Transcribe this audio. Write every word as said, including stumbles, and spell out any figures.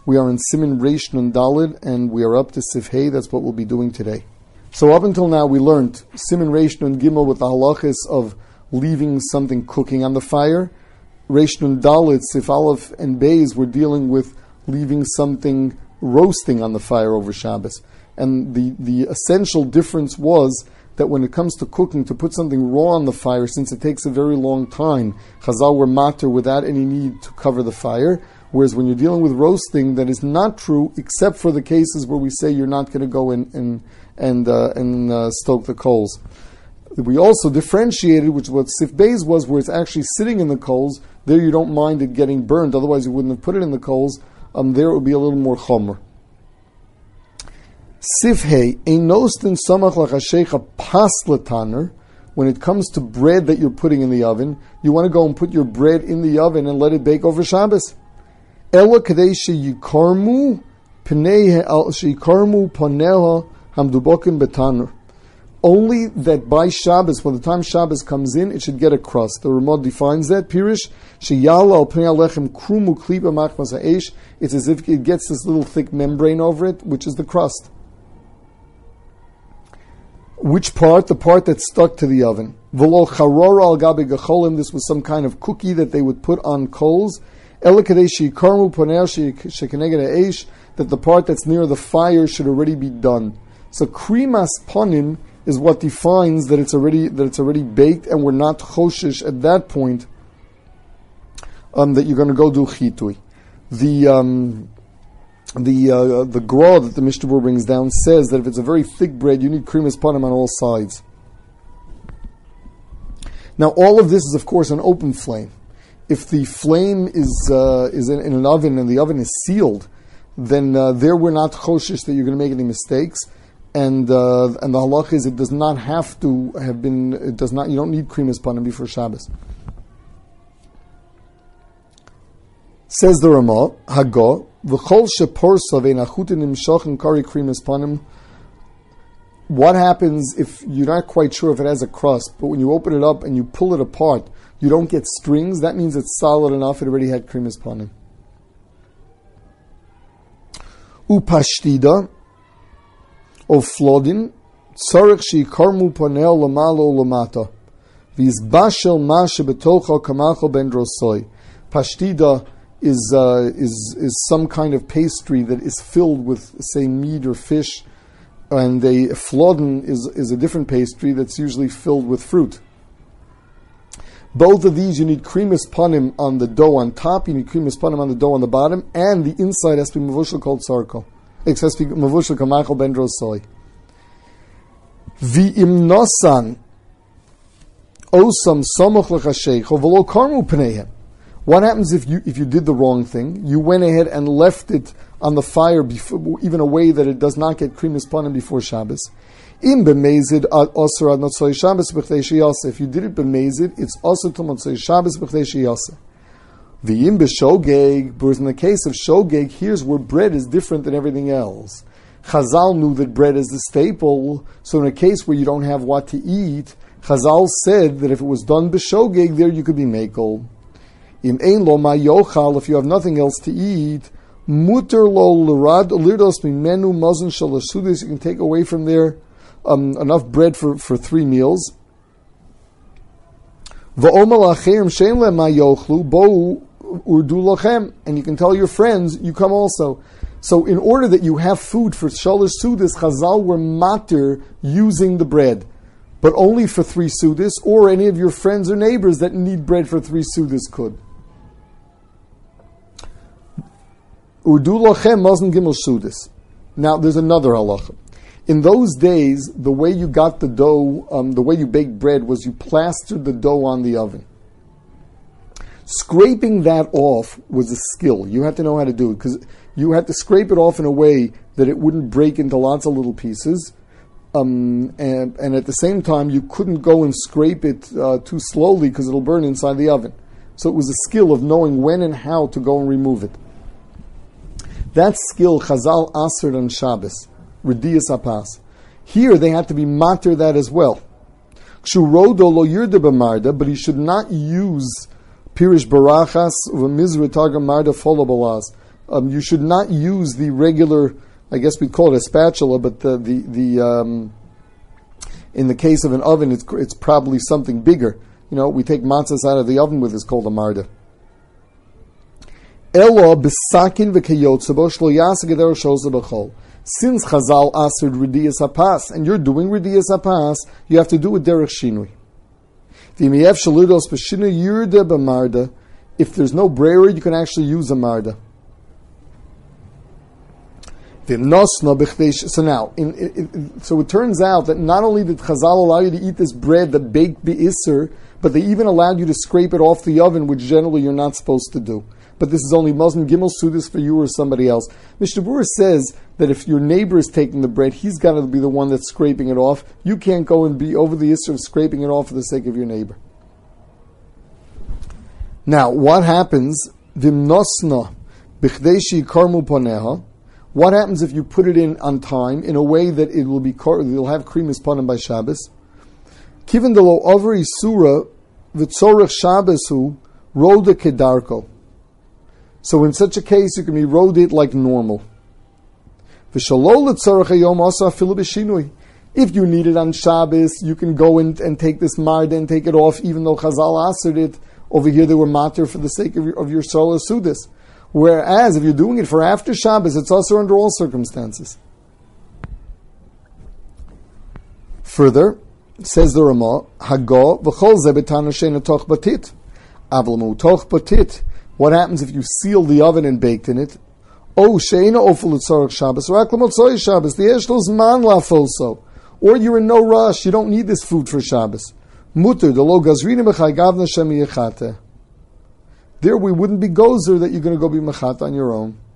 We are in Siman Reish Nun Daled, and we are up to Sif Hey. That's what we'll be doing today. So up until now, we learned Siman Reish Nun Gimel with the halachas of leaving something cooking on the fire. Reish Nun Daled, Sif Aleph and Beis, we're dealing with leaving something roasting on the fire over Shabbos. And the, the essential difference was that when it comes to cooking, to put something raw on the fire, since it takes a very long time, Chazal were matter without any need to cover the fire. Whereas when you're dealing with roasting, that is not true, except for the cases where we say you're not going to go in, in and uh, and uh, stoke the coals. We also differentiated, which is what Sif Beis was, where it's actually sitting in the coals. There you don't mind it getting burned, otherwise you wouldn't have put it in the coals. Um, there it would be a little more chomer. Sif Hey, ein nostin samach lachashecha pasletaner. When it comes to bread that you're putting in the oven, you want to go and put your bread in the oven and let it bake over Shabbos. Ela kadei sheyikarmu pnei sheyikarmu paneha hamdubokim betaner. Only that by Shabbos, when the time Shabbos comes in, it should get a crust. The Ramah defines that. Pirish sheyala al pnei alechem krumu klipa machmas ha'esh. It's as if it gets this little thick membrane over it, which is the crust. Which part? The part that's stuck to the oven. V'lo charora al gabe gecholim. This was some kind of cookie that they would put on coals. That the part that's near the fire should already be done. So krimas ponim is what defines that it's already that it's already baked, and we're not choshish at that point um, that you're going to go do chitui. The um, the uh, the gra that the Mishnah brings down says that if it's a very thick bread, you need krimas ponim on all sides. Now, all of this is, of course, an open flame. If the flame is uh, is in, in an oven and the oven is sealed, then uh, there we're not choshish that you're going to make any mistakes, and uh, and the halach is it does not have to have been. It does not. You don't need krimas panim before Shabbos. Says the Ramah, Haggah v'chol sheporsa ve'nachutin imshach kari krimas panim. What happens if you're not quite sure if it has a crust, but when you open it up and you pull it apart, you don't get strings? That means it's solid enough. It already had krimas panim. Upashtida of flodin tzarich sheyikarmu panel lamalo lamata v'izbashel mashe betocha kamacho ben drosoi. Pashtida is uh, is is some kind of pastry that is filled with, say, meat or fish, and a flodin is is a different pastry that's usually filled with fruit. Both of these, you need krimas panim on the dough on top, you need krimas panim on the dough on the bottom, and the inside has to be mavushal called sarko. It has to be mavushal kamachal ben drosoi. V'im nosan osam samoch l'chashecho v'lo karmu pneihem. What happens if you if you did the wrong thing? You went ahead and left it on the fire, before, even a way that it does not get krimas panim before Shabbos. Im b'mezid osir ad motzei Shabbos b'chdei sheyaseh. If you did it b'mezid, it's also to motzei Shabbos b'chdei sheyaseh. V'im b'shogeg, because in the case of shogeg, here's where bread is different than everything else. Chazal knew that bread is the staple, so in a case where you don't have what to eat, Chazal said that if it was done b'shogeg, there you could be mekel. Im ein lo ma yochal, if you have nothing else to eat, muter lo l'rad lirdos mimenu mazon shalosh sudis, you can take away from there Um, enough bread for, for three meals. And you can tell your friends, you come also. So in order that you have food for shalosh sudis, Chazal were matir using the bread, but only for three sudis, or any of your friends or neighbors that need bread for three sudis could. Urdu lochem mazon gimel sudis. Now there's another halacha. In those days, the way you got the dough, um, the way you baked bread was you plastered the dough on the oven. Scraping that off was a skill. You had to know how to do it, because you had to scrape it off in a way that it wouldn't break into lots of little pieces. Um, and, and at the same time, you couldn't go and scrape it uh, too slowly because it'll burn inside the oven. So it was a skill of knowing when and how to go and remove it. That skill, Chazal asered on Shabbos. Rediyas apas. Here they had to be matir that as well. Kshurodo lo yirde b'marda, but he should not use pirish barachas v'mizra targam marda follow balaz. Um, you should not use the regular, I guess we'd call it a spatula, but the the, the um, in the case of an oven, it's it's probably something bigger. You know, we take matzahs out of the oven with, it's called a marda. Elo b'sakin v'kayotze bo shlo yasa geder shoza b'chol. Since Chazal asered Ridiyas HaPas, and you're doing Ridiyas HaPas, you have to do it derech shinui. V'imiyef shaludos b'shinui yirda b'marda. If there's no brayer, you can actually use a marda. So now, in, in, in, so it turns out that not only did Chazal allow you to eat this bread that baked be'isser, but they even allowed you to scrape it off the oven, which generally you're not supposed to do. But this is only Muslim Gimel Sudas for you or somebody else. Mishnah Berurah says that if your neighbor is taking the bread, he's got to be the one that's scraping it off. You can't go and be over the issue of scraping it off for the sake of your neighbor. Now, what happens? Vimnosna b'chdeshi karmu poneha. What happens if you put it in on time in a way that it will be it'll have krimis panim by Shabbos? Kiven de lo over isura v'tzorech Shabbos hu roda kedarko. So in such a case, you can erode it like normal. If you need it on Shabbos, you can go in and take this marda and take it off, even though Chazal asered it. Over here, they were matter for the sake of your, of your solar sudas. Whereas, if you're doing it for after Shabbos, it's also under all circumstances. Further, says the Ramah, Hago v'chol ze betana she'ena toch batit. Avlamu toch batit. What happens if you seal the oven and baked in it? Oh, she'ena ofel l'tzorach Shabbos, rak l'motzoi Shabbos, the yesh lo zman la'folso. Or you're in no rush, you don't need this food for Shabbos. Mutter, the lo gazrina b'chai gavna shem yechate. There we wouldn't be gozer that you're going to go be mechat on your own.